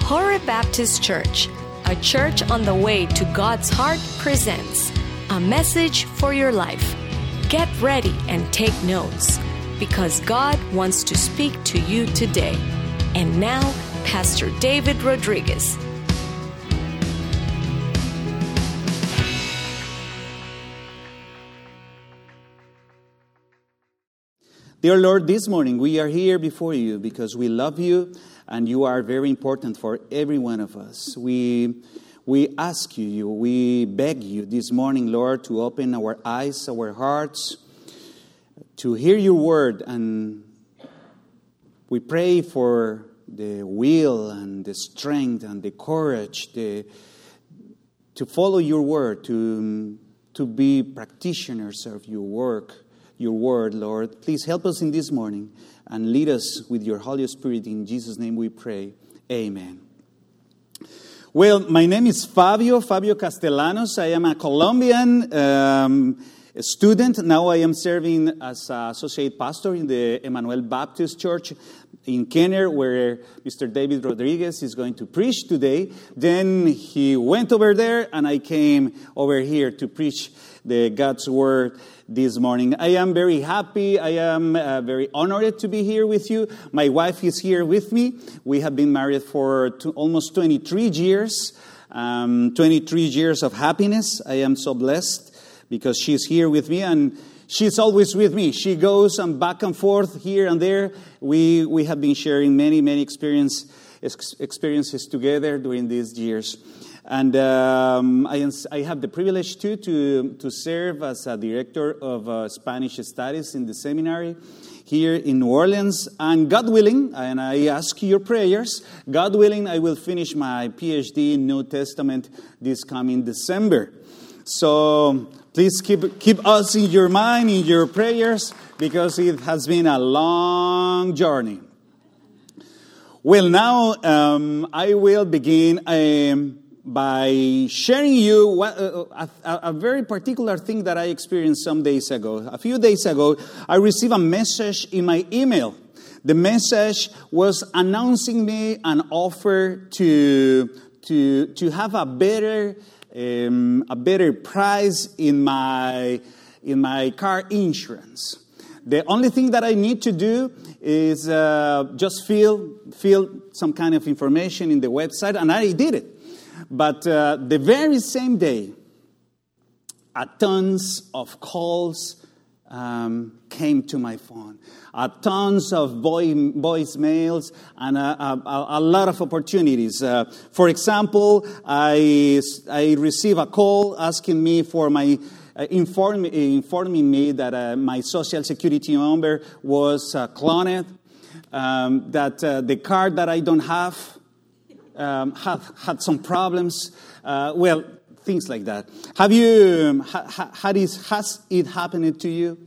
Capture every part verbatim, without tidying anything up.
Horeb Baptist Church, a church on the way to God's heart, presents a message for your life. Get ready and take notes, because God wants to speak to you today. And now, Pastor David Rodriguez. Dear Lord, this morning we are here before you because we love you and you are very important for every one of us. We we ask you, we beg you this morning, Lord, to open our eyes, our hearts, to hear your word. And we pray for the will and the strength and the courage the, to follow your word, to, to be practitioners of your work. Your word, Lord. Please help us in this morning and lead us with your Holy Spirit. In Jesus' name we pray. Amen. Well, my name is Fabio, Fabio Castellanos. I am a Colombian um, student. Now I am serving as an associate pastor in the Emmanuel Baptist Church in Kenner, where Mister David Rodriguez is going to preach today. Then he went over there, and I came over here to preach the God's Word this morning. I am very happy. I am uh, very honored to be here with you. My wife is here with me. We have been married for two, almost twenty-three years. Um, twenty-three years of happiness. I am so blessed because she's here with me, and she's always with me. She goes and back and forth here and there. We we have been sharing many, many experience, ex- experiences together during these years. And um, I, I have the privilege, too, to, to serve as a director of uh, Spanish studies in the seminary here in New Orleans. And God willing, and I ask your prayers, God willing, I will finish my P H D in New Testament this coming December. So please keep, keep us in your mind, in your prayers, because it has been a long journey. Well, now um, I will begin um, by sharing you what, uh, a, a very particular thing that I experienced some days ago. A few days ago, I received a message in my email. The message was announcing me an offer to to to have a better um, a better price in my in my car insurance. The only thing that I need to do is uh, just fill fill some kind of information in the website, and I did it. But uh, the very same day, a tons of calls um, came to my phone. A tons of voice voicemails and a, a, a lot of opportunities. Uh, for example, I, I received a call asking me for my, uh, inform, informing me that uh, my social security number was uh, cloned, um, that uh, the card that I don't have Um, had had some problems, uh, well, things like that. Have you, um, ha, ha, had is, has it happened to you?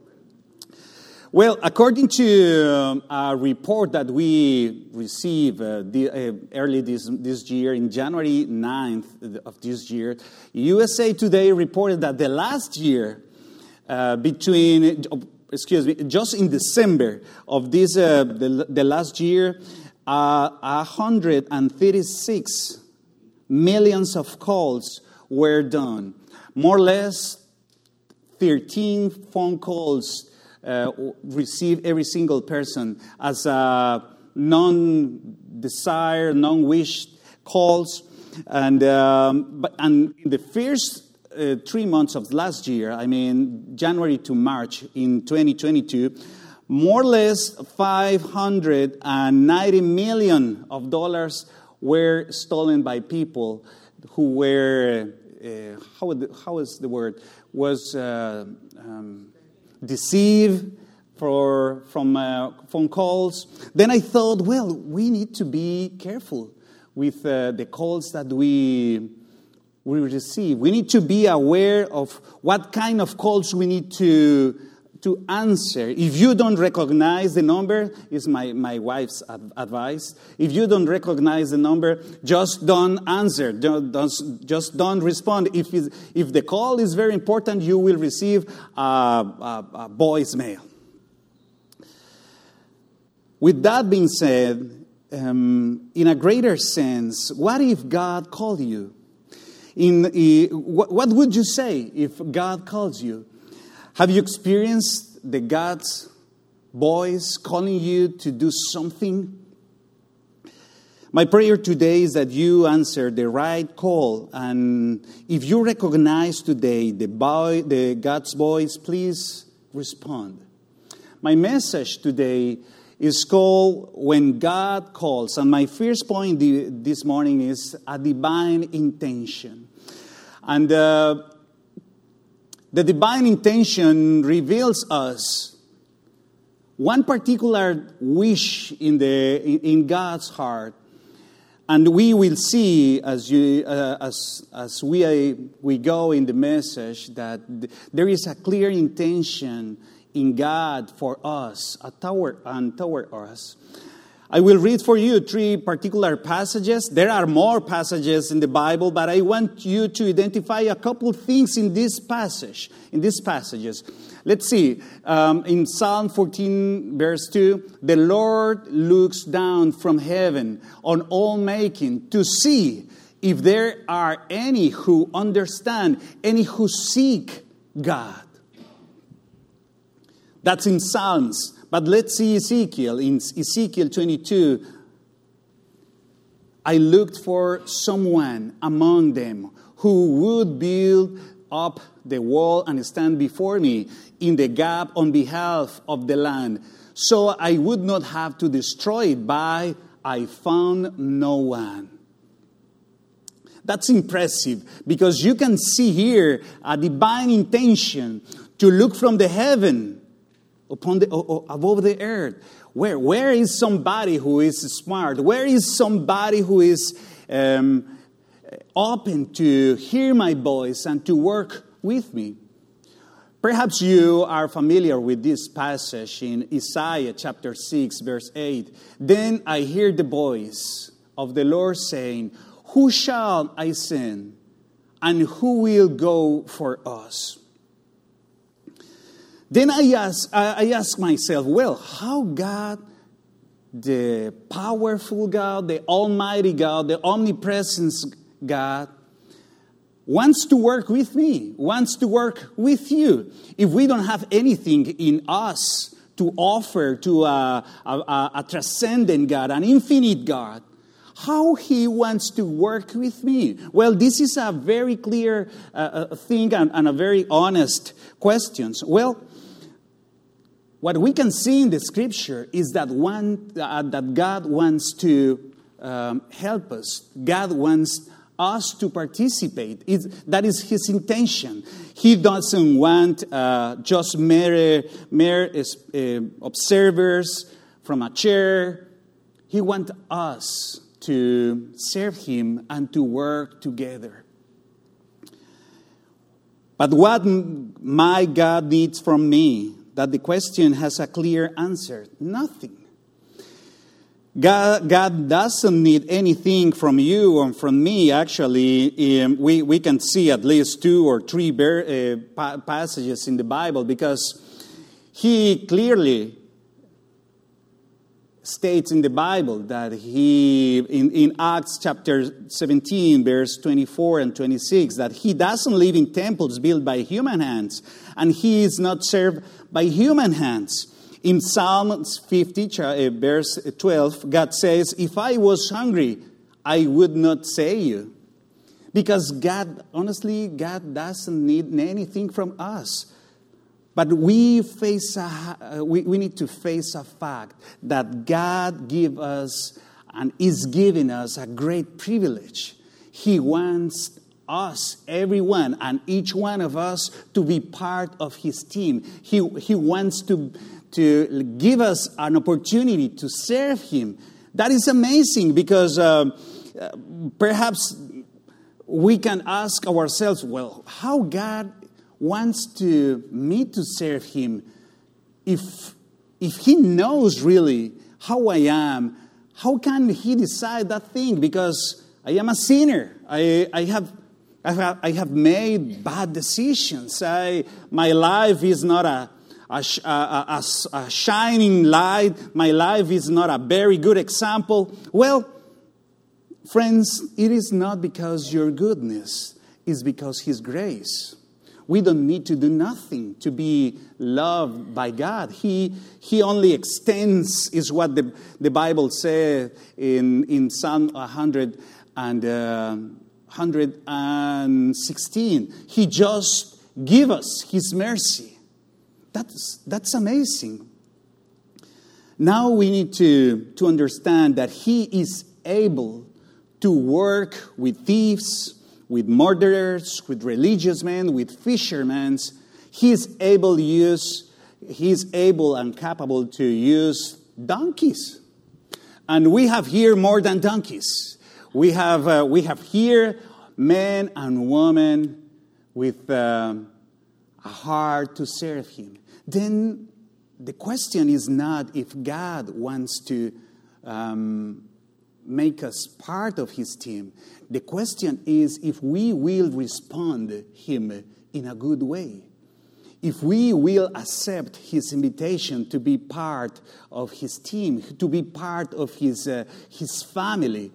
Well, according to um, a report that we received uh, the, uh, early this, this year, in January ninth of this year, U S A Today reported that the last year, uh, between, excuse me, just in December of this, uh, the, the last year, Uh, one hundred thirty-six millions of calls were done. More or less thirteen phone calls uh, received every single person as a non-desired, non-wished calls. And, um, but, and in the first uh, three months of last year, I mean January to March in twenty twenty-two, more or less five hundred ninety million of dollars were stolen by people who were, uh, how, would, how is the word, was uh, um, deceived for, from uh, phone calls. Then I thought, well, we need to be careful with uh, the calls that we, we receive. We need to be aware of what kind of calls we need to to answer. If you don't recognize the number, is my, my wife's ad- advice. If you don't recognize the number, just don't answer. Don't, don't, just don't respond. If, if the call is very important, you will receive a, a, a voicemail. With that being said, um, in a greater sense, what if God called you? In uh, what, what would you say if God calls you? Have you experienced the God's voice calling you to do something? My prayer today is that you answer the right call, and if you recognize today the, boy, the God's voice, please respond. My message today is called When God Calls, and my first point this morning is a divine intention. And uh, the divine intention reveals us one particular wish in the in, in God's heart. And we will see as you uh, as as we uh, we go in the message that th- there is a clear intention in God for us, uh, toward and toward us. I will read for you three particular passages. There are more passages in the Bible, but I want you to identify a couple things in this passage, in these passages. Let's see. Um, in Psalm fourteen, verse two, the Lord looks down from heaven on all making to see if there are any who understand, any who seek God. That's in Psalms. But let's see Ezekiel. In Ezekiel twenty-two, I looked for someone among them who would build up the wall and stand before me in the gap on behalf of the land, so I would not have to destroy it, but I found no one. That's impressive, because you can see here a divine intention to look from the heaven upon the above the earth. Where where is somebody who is smart? Where is somebody who is um, open to hear my voice and to work with me? Perhaps you are familiar with this passage in Isaiah chapter six, verse eight. Then I hear the voice of the Lord saying, "Who shall I send? And who will go for us?" Then I ask, I ask myself, well, how God, the powerful God, the Almighty God, the omnipresent God, wants to work with me, wants to work with you. If we don't have anything in us to offer to a, a, a transcendent God, an infinite God, how He wants to work with me? Well, this is a very clear uh, thing and, and a very honest question. Well, what we can see in the Scripture is that one uh, that God wants to um, help us. God wants us to participate. It's, that is His intention. He doesn't want uh, just mere, mere uh, observers from a chair. He wants us to serve Him and to work together. But what my God needs from me, that the question has a clear answer: nothing. God, God doesn't need anything from you or from me. Actually, um, we, we can see at least two or three ber- uh, pa- passages in the Bible, because He clearly states in the Bible that He, in, in Acts chapter seventeen, verse twenty-four and twenty-six, that He doesn't live in temples built by human hands, and He is not served by human hands. In Psalm fifty, verse twelve, God says, "If I was hungry, I would not say you." Because God, honestly, God doesn't need anything from us. But we face a, we, we need to face a fact that God give us and is giving us a great privilege. He wants us, everyone, and each one of us to be part of His team. He, he wants to, to give us an opportunity to serve Him. That is amazing, because uh, perhaps we can ask ourselves, well, how God wants to me to serve Him, if if He knows really how I am, how can He decide that thing? Because I am a sinner. I I have I have I have made bad decisions. I my life is not a a, sh- a, a, a shining light. My life is not a very good example. Well, friends, it is not because your goodness, it's because His grace. We don't need to do nothing to be loved by God. He, he only extends, is what the, the Bible says in, in Psalm one hundred and, uh, one hundred sixteen. He just gives us His mercy. That's, that's amazing. Now we need to, to understand that He is able to work with thieves, with murderers, with religious men, with fishermen. He is able to use, he is able and capable to use donkeys. And we have here more than donkeys. We have uh, we have here men and women with uh, a heart to serve Him. Then the question is not if God wants to um, make us part of His team. The question is if we will respond to Him in a good way. If we will accept His invitation to be part of His team, to be part of His, uh, his family.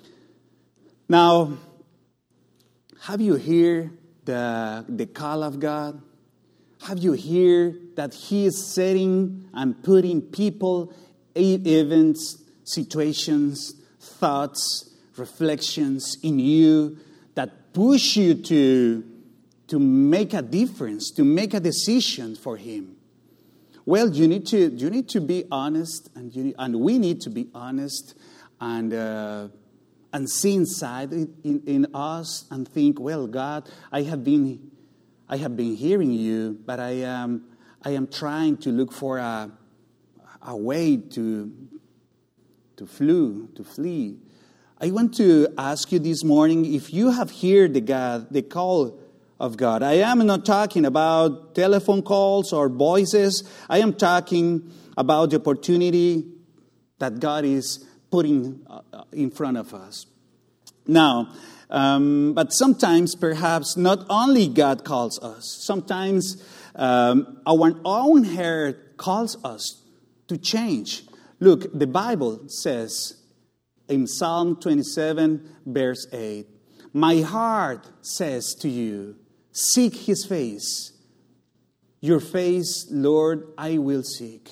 Now, have you heard the, the call of God? Have you heard that He is setting and putting people, events, situations, thoughts, reflections in you that push you to, to make a difference, to make a decision for Him? Well, you need to you need to be honest, and you and we need to be honest, and uh, and see inside in, in us and think, well, God, I have been I have been hearing you, but I am I am trying to look for a a way to to flee to flee. I want to ask you this morning if you have heard the God the call of God. I am not talking about telephone calls or voices. I am talking about the opportunity that God is putting in front of us. Now, um, but sometimes perhaps not only God calls us. Sometimes um, our own heart calls us to change. Look, the Bible says in Psalm twenty-seven, verse eight, "My heart says to you, seek His face. Your face, Lord, I will seek."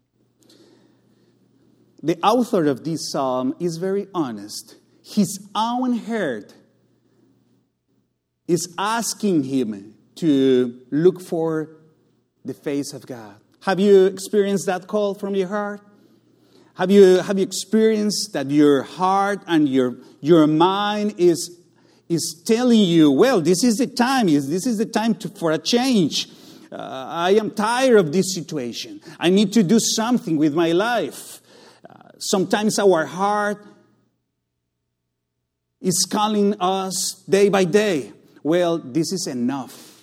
The author of this psalm is very honest. His own heart is asking him to look for the face of God. Have you experienced that call from your heart? Have you have you experienced that your heart and your your mind is is telling you, well, this is the time, this is the time to, for a change. Uh, I am tired of this situation. I need to do something with my life. Uh, sometimes our heart is calling us day by day. Well, this is enough.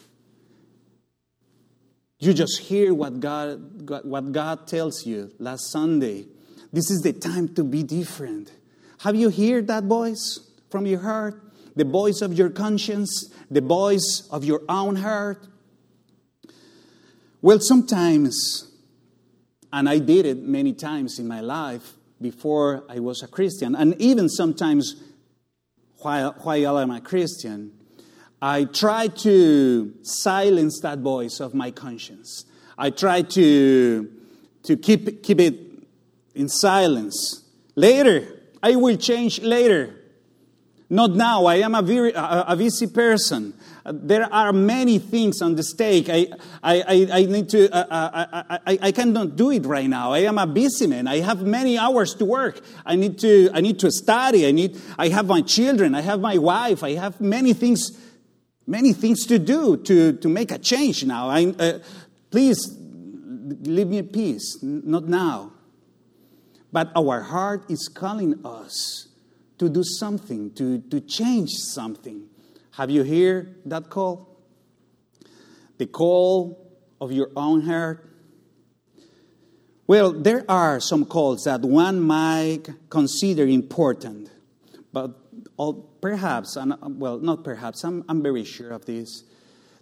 You just hear what God, what God tells you last Sunday. This is the time to be different. Have you heard that voice from your heart? The voice of your conscience, the voice of your own heart. Well, sometimes, and I did it many times in my life before I was a Christian, and even sometimes while, while I'm a Christian, I try to silence that voice of my conscience. I try to, to keep, keep it in silence. Later, I will change later. Not now. I am a, very, a, a busy person. Uh, there are many things on the stake. I, I, I, I need to. Uh, I, I, I cannot do it right now. I am a busy man. I have many hours to work. I need to. I need to study. I need. I have my children. I have my wife. I have many things. Many things to do to, to make a change now. I, uh, please leave me in peace. Not now. But our heart is calling us to do something, to, to change something. Have you heard that call? The call of your own heart? Well, there are some calls that one might consider important. But all, perhaps, and well, not perhaps, I'm, I'm very sure of this.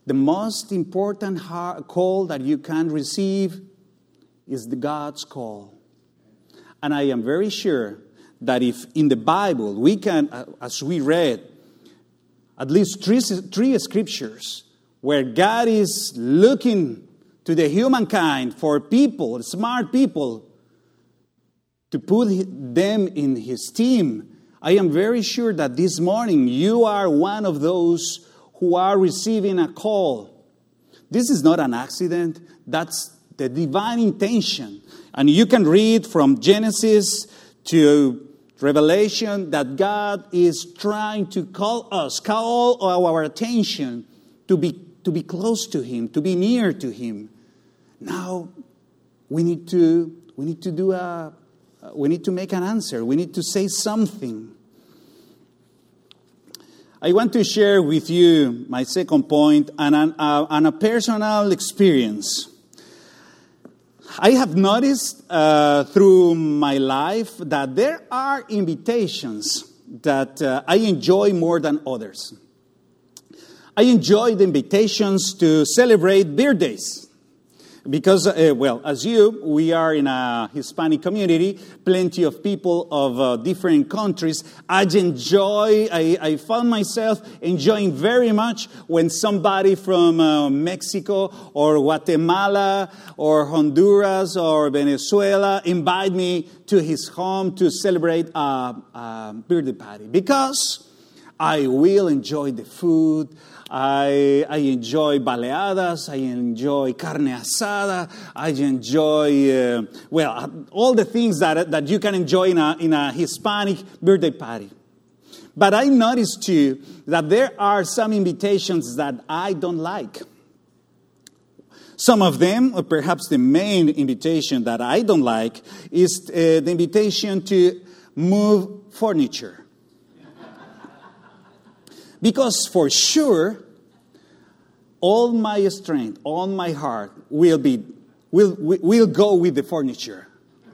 the most important call that you can receive is the God's call. And I am very sure that if in the Bible we can, as we read, at least three, three scriptures where God is looking to the humankind for people, smart people, to put them in His team, I am very sure that this morning you are one of those who are receiving a call. This is not an accident. That's the divine intention. And you can read from Genesis to Revelation that God is trying to call us, call our attention to be, to be close to Him, to be near to Him. Now, we need to, we need to do a, we need to make an answer. We need to say something. I want to share with you my second point and an, uh, and a personal experience. I have noticed uh, through my life that there are invitations that uh, I enjoy more than others. I enjoy the invitations to celebrate birthdays. Because, uh, well, as you, we are in a Hispanic community, plenty of people of uh, different countries. I enjoy, I, I found myself enjoying very much when somebody from uh, Mexico or Guatemala or Honduras or Venezuela invite me to his home to celebrate a, a birthday party. Because I will enjoy the food. I, I enjoy baleadas, I enjoy carne asada, I enjoy, uh, well, all the things that, that you can enjoy in a, in a Hispanic birthday party. But I noticed too that there are some invitations that I don't like. Some of them, or perhaps the main invitation that I don't like, is uh, the invitation to move furniture. Because for sure, all my strength, all my heart will be will will go with the furniture.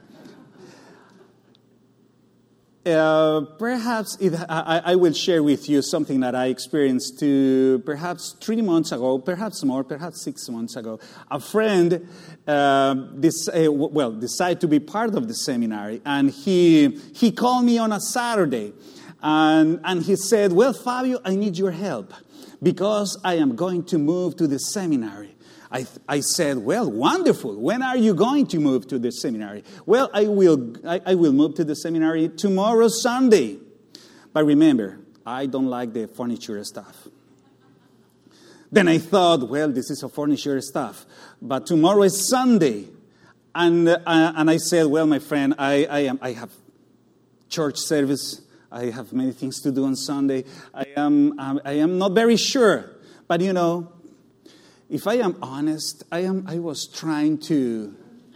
Uh, perhaps it, I, I will share with you something that I experienced to perhaps three months ago, perhaps more, perhaps six months ago. A friend, uh, this uh, well, decided to be part of the seminary, and he he called me on a Saturday. And, and he said, well, Fabio, I need your help because I am going to move to the seminary. I, I said, well, wonderful. When are you going to move to the seminary? Well, I will, I, I will move to the seminary tomorrow, Sunday. But remember, I don't like the furniture stuff. Then I thought, well, this is a furniture stuff. But tomorrow is Sunday. And, uh, and I said, well, my friend, I, I, am, I have church service. I have many things to do on Sunday. I am um, I am not very sure. But you know, if I am honest, I am I was trying to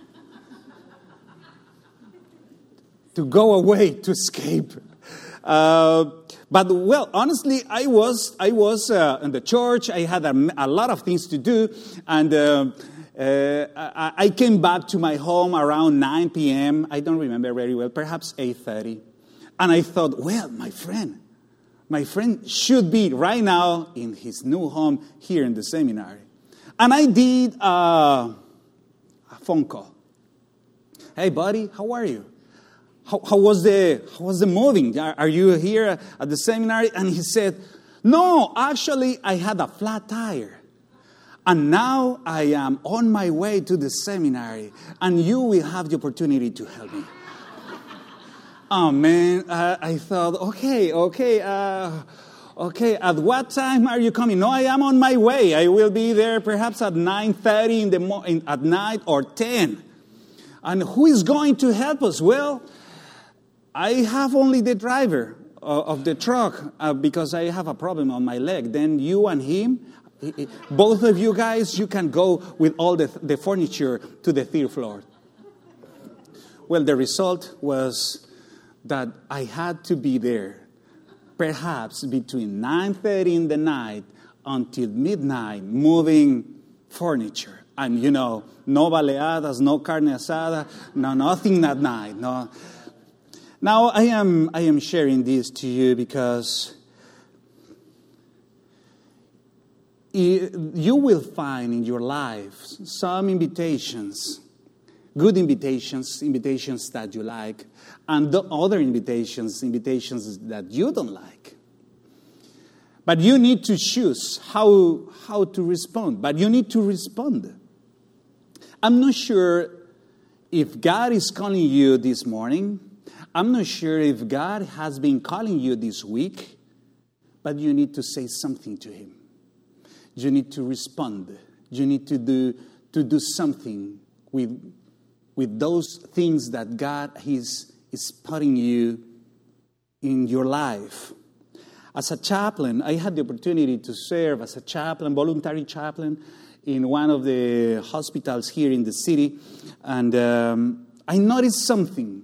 to go away, to escape. Uh, but well, honestly, I was I was uh, in the church. I had a, a lot of things to do, and uh, uh, I, I came back to my home around nine p.m. I don't remember very well, perhaps eight thirty. And I thought, well, my friend, my friend should be right now in his new home here in the seminary. And I did uh, a phone call. Hey, buddy, how are you? How, how was the how was the moving? Are, are you here at the seminary? And he said, no, actually, I had a flat tire. And now I am on my way to the seminary. And you will have the opportunity to help me. Oh, man, uh, I thought, okay, okay, uh, okay, at what time are you coming? No, I am on my way. I will be there perhaps at nine thirty in the mo- in, at night or ten. And who is going to help us? Well, I have only the driver uh, of the truck uh, because I have a problem on my leg. Then you and him, both of you guys, you can go with all the, the furniture to the third floor. Well, the result was that I had to be there perhaps between nine thirty in the night until midnight moving furniture. And, you know, no baleadas, no carne asada, no nothing at night. No. Now, I am, I am sharing this to you because you will find in your life some invitations, good invitations, invitations that you like, and the other invitations, invitations that you don't like. But you need to choose how, how to respond. But you need to respond. I'm not sure if God is calling you this morning. I'm not sure if God has been calling you this week. But you need to say something to Him. You need to respond. You need to do, to do something with, with those things that God is, is putting you in your life. As a chaplain, I had the opportunity to serve as a chaplain, voluntary chaplain, in one of the hospitals here in the city. And um, I noticed something.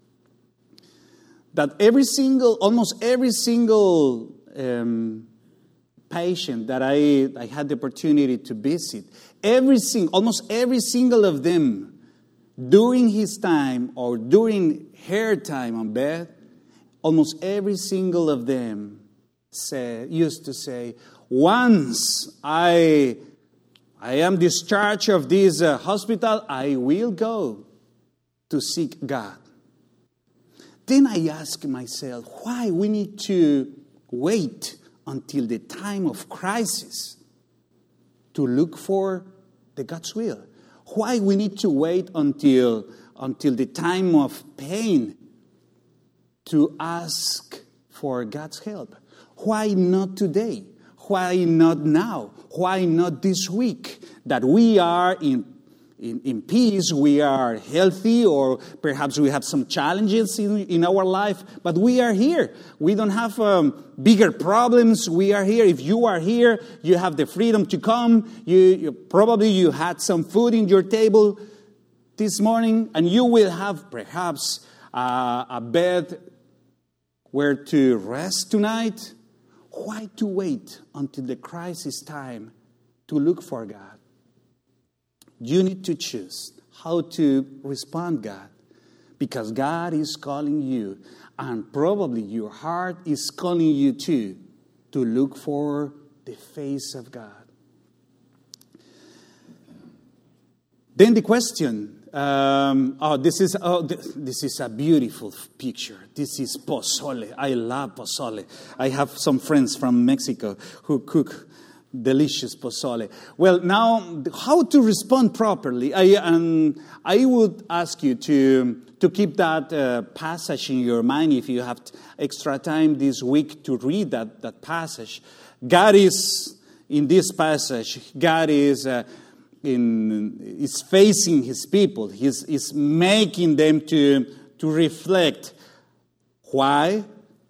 That every single, almost every single um, patient that I, I had the opportunity to visit, every single, almost every single of them, during his time or during her time on bed, almost every single of them said, used to say, once I, I am discharged of this uh, hospital, I will go to seek God. Then I ask myself, why we need to wait until the time of crisis to look for the God's will? Why we need to wait until, until the time of pain to ask for God's help? Why not today? Why not now? Why not this week? That we are in, in, in peace, we are healthy, or perhaps we have some challenges in, in our life, but we are here. We don't have um, bigger problems. We are here. If you are here, you have the freedom to come. You, you probably you had some food in your table this morning, and you will have perhaps uh, a bed where to rest tonight. Why to wait until the crisis time to look for God? You need to choose how to respond, God, because God is calling you, and probably your heart is calling you too, to look for the face of God. Then the question. Um, oh, this is oh, this is a beautiful picture. This is pozole. I love pozole. I have some friends from Mexico who cook delicious pozole. Well, now, how to respond properly? I um, I would ask you to to keep that uh, passage in your mind if you have extra time this week to read that that passage. God is in this passage. God is. Uh, In, is facing his people. He's, he's making them to, to reflect. Why?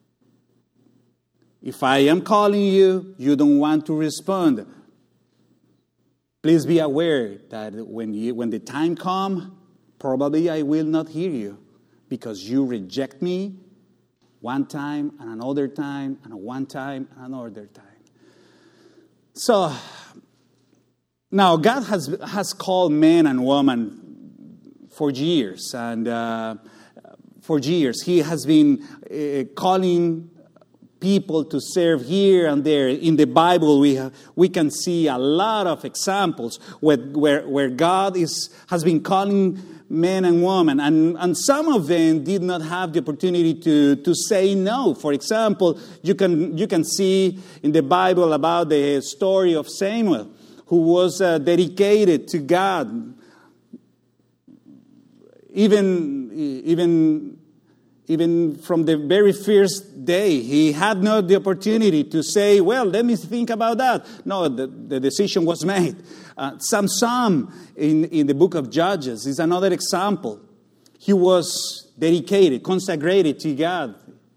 If I am calling you, you don't want to respond. Please be aware that when, you, when the time comes, probably I will not hear you, because you reject me one time and another time and one time and another time. So, now, God has has called men and women for years, and uh, for years He has been uh, calling people to serve here and there. In the Bible, we have, we can see a lot of examples where where, where God is has been calling men and women, and, and some of them did not have the opportunity to, to say no. For example, you can you can see in the Bible about the story of Samuel, who was uh, dedicated to God. Even, even, even from the very first day, he had not the opportunity to say, well, let me think about that. No, the, the decision was made. Uh, Samson in, in the book of Judges is another example. He was dedicated, consecrated to God.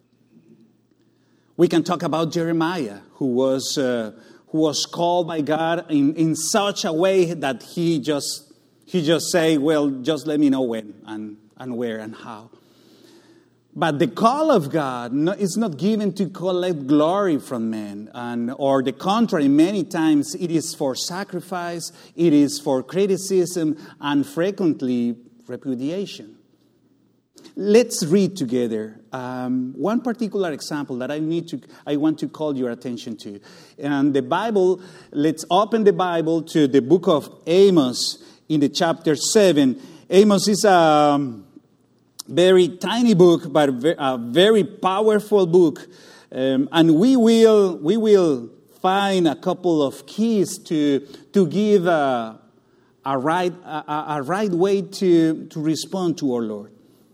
We can talk about Jeremiah, who was... Uh, who was called by God in, in such a way that he just he just say, well, just let me know when and, and where and how. But the call of God is not given to collect glory from men, and or the contrary, many times it is for sacrifice, it is for criticism, and frequently repudiation. Let's read together um, one particular example that I need to, I want to call your attention to. And the Bible, let's open the Bible to the book of Amos in the chapter seven. Amos is a very tiny book, but a very powerful book. Um, and we will we will find a couple of keys to to give a, a right a, a right way to, to respond to our Lord.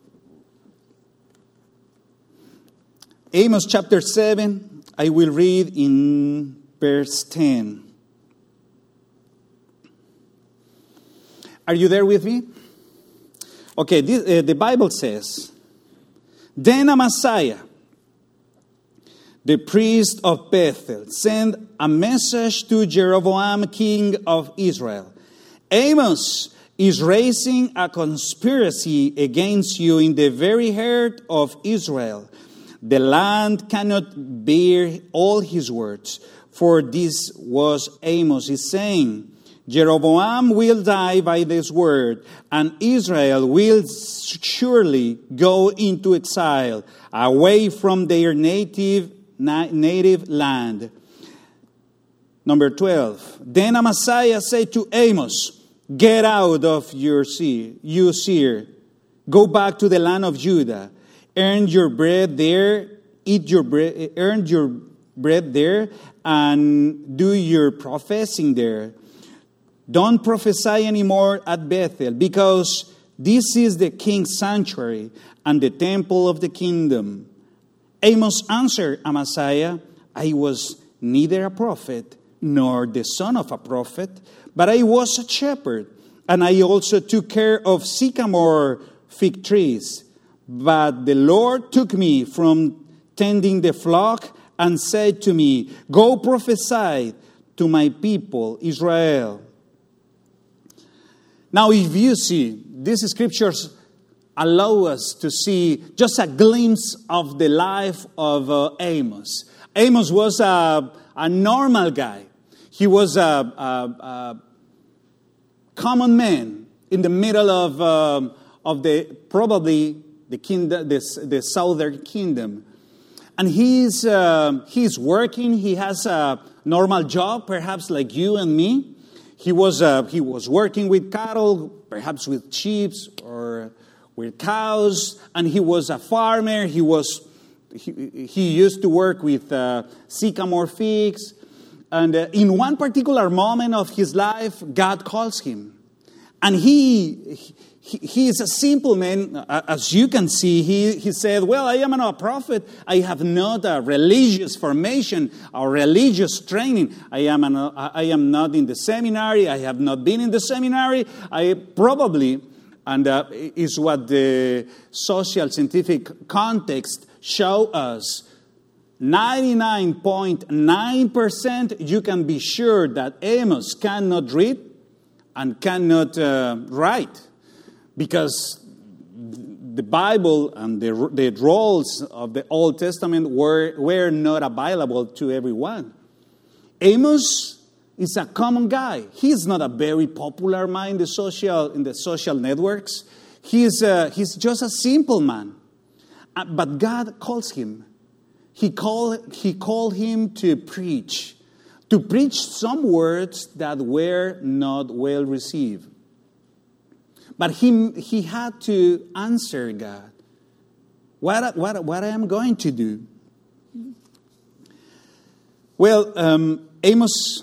Amos chapter seven, I will read in verse ten. Are you there with me? Okay, this, uh, the Bible says, Then Amaziah, the priest of Bethel, sent a message to Jeroboam, king of Israel. Amos is raising a conspiracy against you in the very heart of Israel. The land cannot bear all his words, for this was Amos is saying, Jeroboam will die by this word, and Israel will surely go into exile, away from their native, na- native land. Number twelve. Then Amaziah said to Amos, Get out of your seer, you seer. Go back to the land of Judah. Earn your bread there, eat your bread, earn your bread there, and do your professing there. Don't prophesy anymore at Bethel, because this is the king's sanctuary and the temple of the kingdom. Amos answered Amaziah, I was neither a prophet nor the son of a prophet, but I was a shepherd, and I also took care of sycamore fig trees. But the Lord took me from tending the flock and said to me, Go prophesy to my people Israel. Now, if you see, these scriptures allow us to see just a glimpse of the life of uh, Amos. Amos was a, a normal guy. He was a, a, a common man in the middle of, um, of the probably the kingdom, the, the southern kingdom. And he's, uh, he's working. He has a normal job, perhaps like you and me. He was uh, he was working with cattle, perhaps with sheep or with cows, and he was a farmer. He was he, he used to work with uh, sycamore figs, and uh, in one particular moment of his life, God calls him, and he he, he is a simple man, as you can see. He he said, "Well, I am not a prophet. I have not a religious formation or religious training. I am an, I am not in the seminary. I have not been in the seminary. I probably, and uh, is what the social scientific context show us. ninety-nine point nine percent you can be sure that Amos cannot read and cannot uh, write, because the Bible and the, the rolls of the Old Testament were, were not available to everyone. Amos is a common guy. He's not a very popular man in the social, in the social networks. He's, uh, he's just a simple man. Uh, but God calls him. He called, he called him to preach, to preach some words that were not well received. But he, he had to answer God. What, what, what I am going to do? Well, um, Amos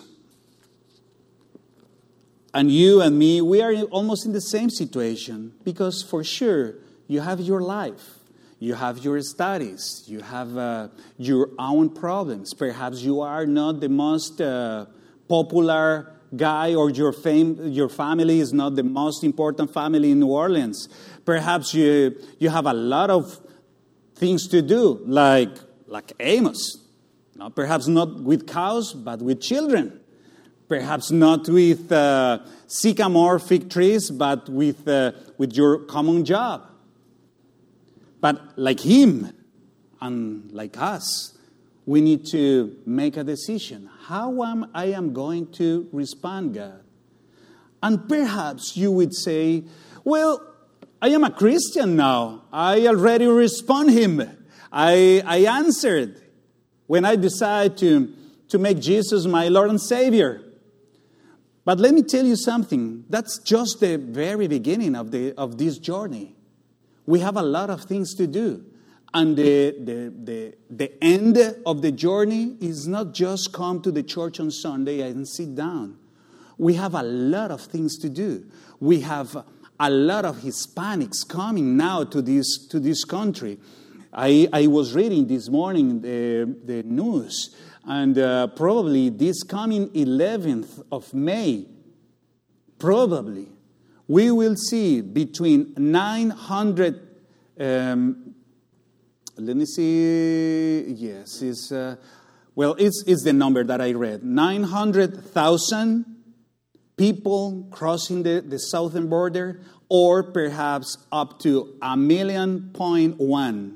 and you and me, we are almost in the same situation. Because for sure, you have your life. You have your studies. You have uh, your own problems. Perhaps you are not the most uh, popular guy, or your fam- your family is not the most important family in New Orleans. Perhaps you you have a lot of things to do, like like Amos. No, perhaps not with cows, but with children. Perhaps not with uh, sycamore fig trees, but with uh, with your common job. But like him and like us, we need to make a decision. How am I am going to respond, God? And perhaps you would say, well, I am a Christian now. I already respond him. I, I answered when I decided to, to make Jesus my Lord and Savior. But let me tell you something. That's just the very beginning of the of this journey. We have a lot of things to do. And the, the, the, the end of the journey is not just come to the church on Sunday and sit down. We have a lot of things to do. We have a lot of Hispanics coming now to this, to this country. I, I was reading this morning the, the news, and uh, probably this coming eleventh of May, probably, we will see between nine hundred, um, let me see, yes, it's, uh, well, it's, it's the number that I read, nine hundred thousand people crossing the, the southern border, or perhaps up to a million point one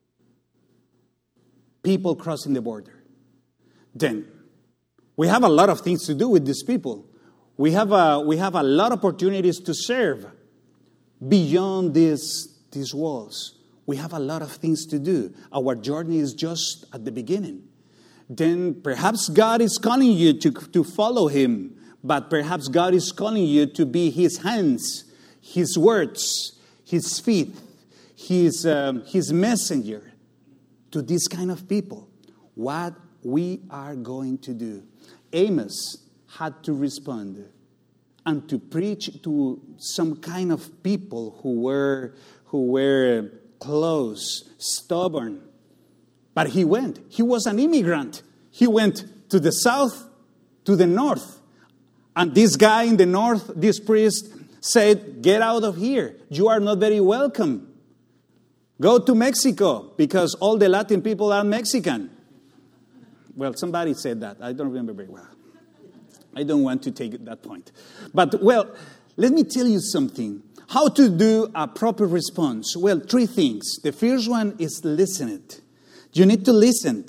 people crossing the border. Then, we have a lot of things to do with these people. We have a, we have a lot of opportunities to serve beyond these, these walls. We have a lot of things to do. Our journey is just at the beginning. Then perhaps God is calling you to, to follow Him, but perhaps God is calling you to be His hands, His words, His feet, His, um, His messenger to this kind of people. What we are going to do. Amos had to respond and to preach to some kind of people who were who were close, stubborn. But he went. He was an immigrant. He went to the south, to the north. And this guy in the north, this priest, said, "Get out of here. You are not very welcome. Go to Mexico, because all the Latin people are Mexican." Well, somebody said that. I don't remember very well. I don't want to take that point. But, well, let me tell you something. How to do a proper response? Well, three things. The first one is listen. You need to listen.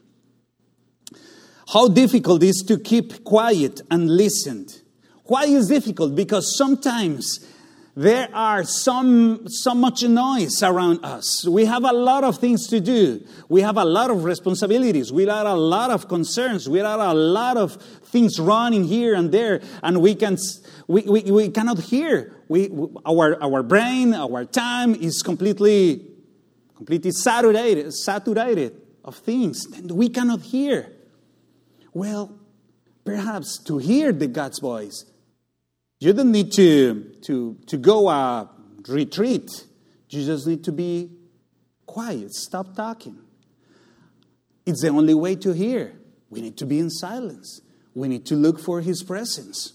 How difficult it is to keep quiet and listen. Why is it difficult? Because sometimes there are some so much noise around us. We have a lot of things to do. We have a lot of responsibilities. We have a lot of concerns. We have a lot of things running here and there, and we can we, we, we cannot hear. We our our brain, our time is completely completely saturated saturated of things, and we cannot hear. Well, perhaps to hear the God's voice, you don't need to, to, to go a retreat. You just need to be quiet. Stop talking. It's the only way to hear. We need to be in silence. We need to look for His presence.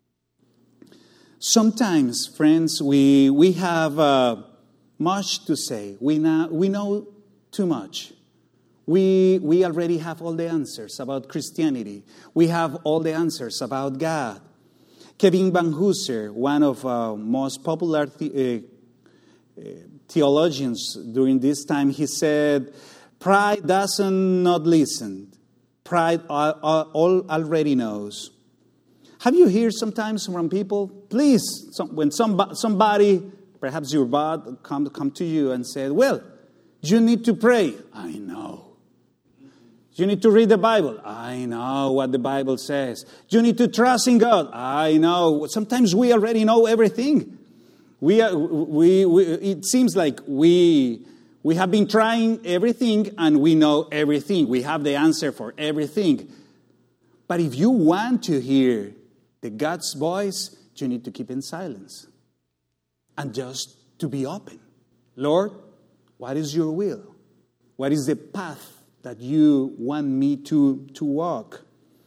Sometimes, friends, we, we have uh, much to say. We, know, we know too much. We, we already have all the answers about Christianity. We have all the answers about God. Kevin Van Hooser, one of our most popular the, uh, theologians during this time, he said, "Pride doesn't not listen. Pride all, all already knows." Have you heard sometimes from people, please, some, when some, somebody, perhaps your boss, come, come to you and said, "Well, you need to pray." I know. You need to read the Bible. I know what the Bible says. You need to trust in God. I know. Sometimes we already know everything. We, are, we, we it seems like we we have been trying everything and we know everything. We have the answer for everything. But if you want to hear the God's voice, you need to keep in silence and just to be open. Lord, what is your will? What is the path that you want me to, to walk?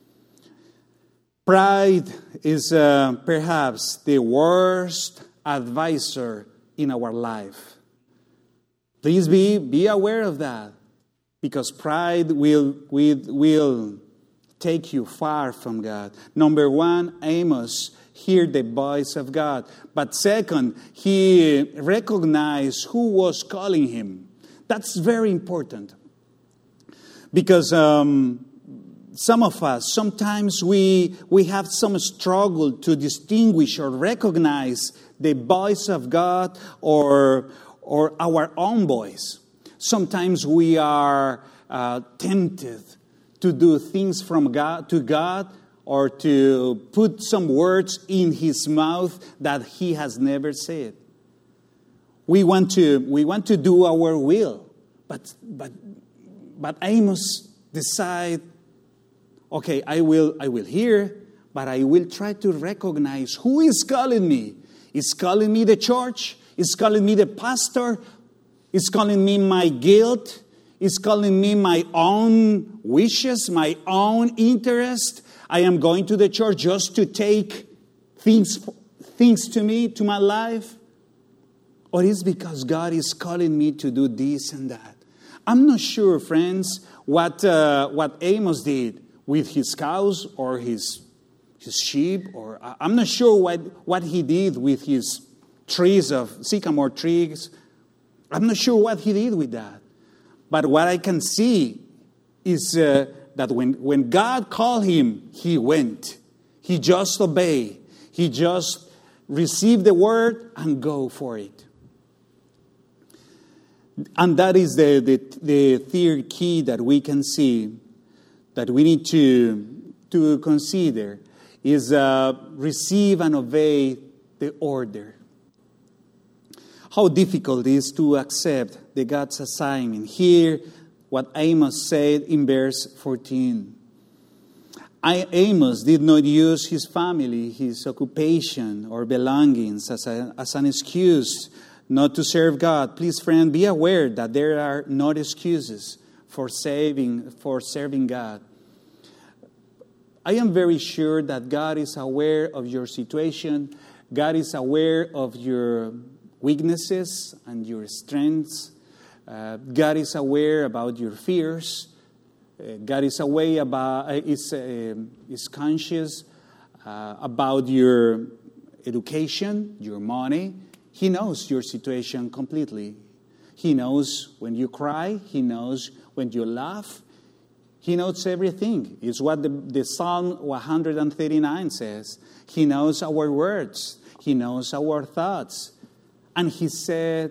Pride is uh, perhaps the worst advisor in our life. Please be, be aware of that, because pride will, will, will take you far from God. Number one, Amos heard the voice of God. But second, he recognized who was calling him. That's very important. Because um, some of us, sometimes we we have some struggle to distinguish or recognize the voice of God or, or our own voice. Sometimes we are uh, tempted to do things from God to God or to put some words in His mouth that He has never said. We want to we want to do our will, but but but Amos decide, okay, I will I will hear, but I will try to recognize who is calling me. Is calling me the church? Is calling me the pastor? Is calling me my guilt? Is calling me my own wishes, my own interest? I am going to the church just to take things, things to me, to my life? Or is because God is calling me to do this and that? I'm not sure, friends, what uh, what Amos did with his cows or his his sheep, or I'm not sure what, what he did with his trees of sycamore trees. I'm not sure what he did with that. But what I can see is uh, that when, when God called him, he went. He just obeyed. He just received the word and go for it. And that is the, the, the third key that we can see, that we need to, to consider, is uh, receive and obey the order. How difficult it is to accept the God's assignment. Here, what Amos said in verse fourteen. I, Amos did not use his family, his occupation, or belongings as, a, as an excuse not to serve God. Please, friend, be aware that there are not excuses for saving, for serving God. I am very sure that God is aware of your situation. God is aware of your weaknesses and your strengths. Uh, God is aware about your fears. Uh, God is aware about uh, is uh, is conscious uh, about your education, your money. He knows your situation completely. He knows when you cry. He knows when you laugh. He knows everything. It's what the, the Psalm one thirty-nine says. He knows our words. He knows our thoughts. And he said,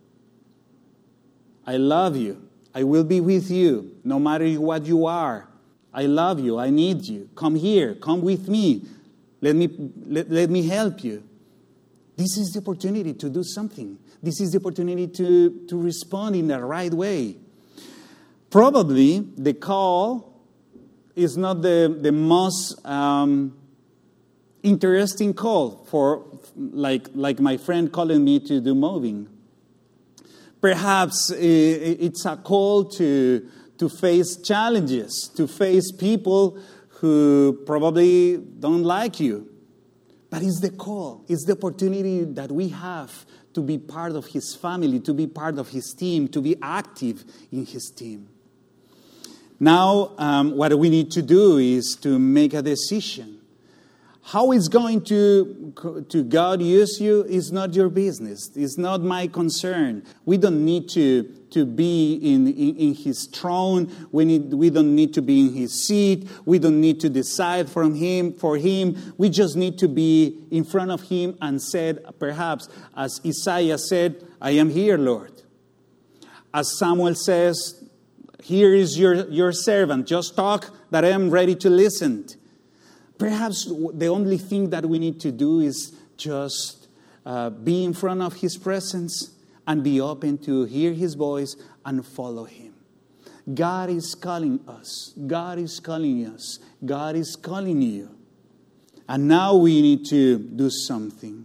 I love you. I will be with you no matter what you are. I love you. I need you. Come here. Come with me. Let me, let, let me help you. This is the opportunity to do something. This is the opportunity to, to respond in the right way. Probably the call is not the, the most um, interesting call for like like my friend calling me to do moving. Perhaps it's a call to to face challenges, to face people who probably don't like you. But it's the call, it's the opportunity that we have to be part of his family, to be part of his team, to be active in his team. Now, um, what we need to do is to make a decision. How it's going to, to God use you is not your business. It's not my concern. We don't need to, to be in, in, in His throne. We, need, we don't need to be in His seat. We don't need to decide from him, for Him. We just need to be in front of Him and said, perhaps, as Isaiah said, I am here, Lord. As Samuel says, here is your, your servant. Just talk that I am ready to listen. Perhaps the only thing that we need to do is just uh, be in front of His presence and be open to hear His voice and follow Him. God is calling us. God is calling us. God is calling you. And now we need to do something.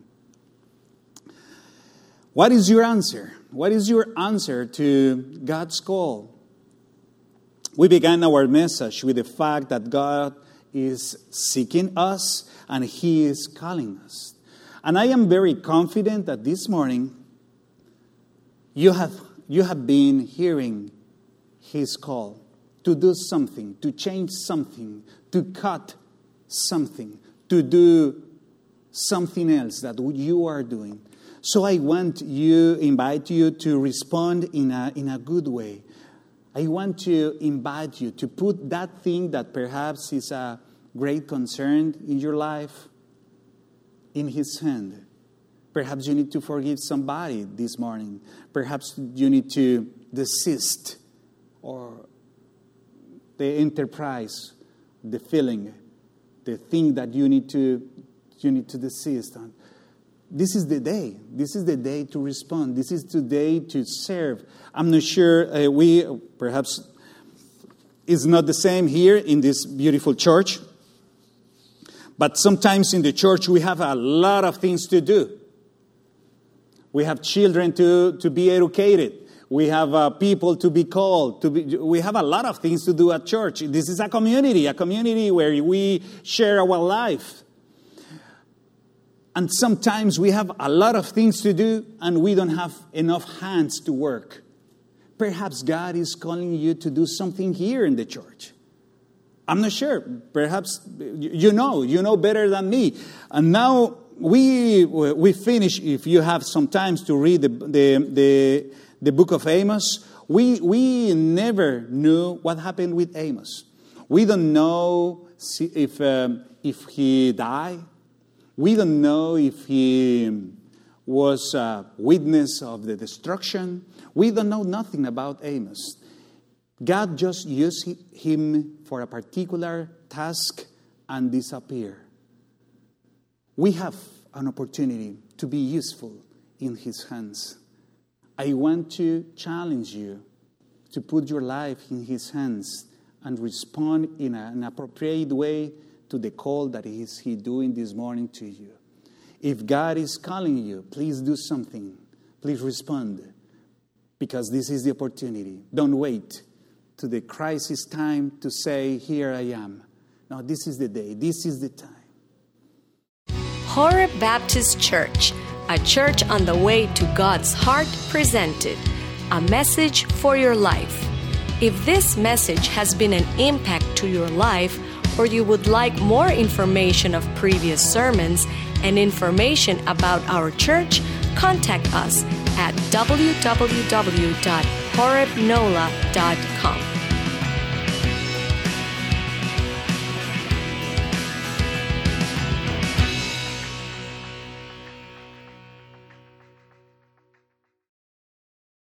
What is your answer? What is your answer to God's call? We began our message with the fact that God is seeking us and He is calling us. And I am very confident that this morning you have, you have been hearing His call to do something, to change something, to cut something, to do something else that you are doing. So I want you, invite you to respond in a, in a good way. I want to invite you to put that thing that perhaps is a great concern in your life in His hand. Perhaps you need to forgive somebody this morning. Perhaps you need to desist, or the enterprise, the feeling, the thing that you need to you need to desist on. This is the day. This is the day to respond. This is the day to serve. I'm not sure uh, we perhaps it's not the same here in this beautiful church. But sometimes in the church we have a lot of things to do. We have children to, to be educated. We have uh, people to be called. To be, we have a lot of things to do at church. This is a community, a community where we share our life. And sometimes we have a lot of things to do and we don't have enough hands to work. Perhaps God is calling you to do something here in the church. I'm not sure. Perhaps you know. You know better than me. And now we we finish. If you have some time to read the the the, the book of Amos, we we never knew what happened with Amos. We don't know if um, if he died. We don't know if he was a witness of the destruction. We don't know nothing about Amos. God just used him for a particular task and disappear. We have an opportunity to be useful in his hands. I want to challenge you to put your life in his hands and respond in a, an appropriate way to the call that he is he doing this morning to you. If God is calling you, please do something. Please respond, because this is the opportunity. Don't wait to the crisis time to say, here I am. No, this is the day. This is the time. Horeb Baptist Church, a church on the way to God's heart, presented a message for your life. If this message has been an impact to your life, or you would like more information of previous sermons and information about our church, contact us at w w w dot horeb nola dot com.